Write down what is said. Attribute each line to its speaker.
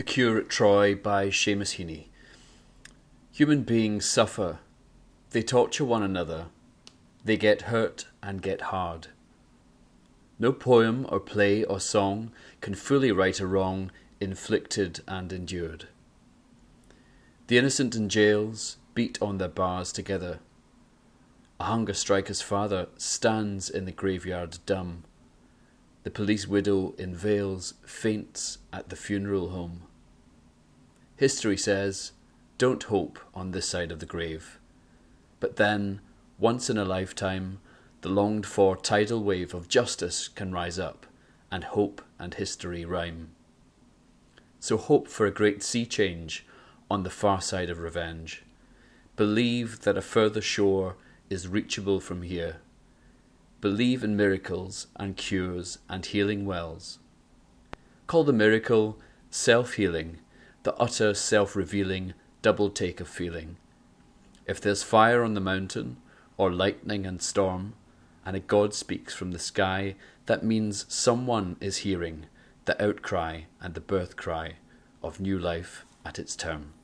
Speaker 1: The Cure at Troy by Seamus Heaney. Human beings suffer. They torture one another. They get hurt and get hard. No poem or play or song can fully right a wrong inflicted and endured. The innocent in jails beat on their bars together. A hunger striker's father stands in the graveyard dumb. The police widow in veils faints at the funeral home. History says, don't hope on this side of the grave. But then, once in a lifetime, the longed-for tidal wave of justice can rise up, and hope and history rhyme. So hope for a great sea change on the far side of revenge. Believe that a further shore is reachable from here. Believe in miracles and cures and healing wells. Call the miracle self-healing, the utter self-revealing double take of feeling. If there's fire on the mountain, or lightning and storm, and a God speaks from the sky, that means someone is hearing the outcry and the birth cry of new life at its term.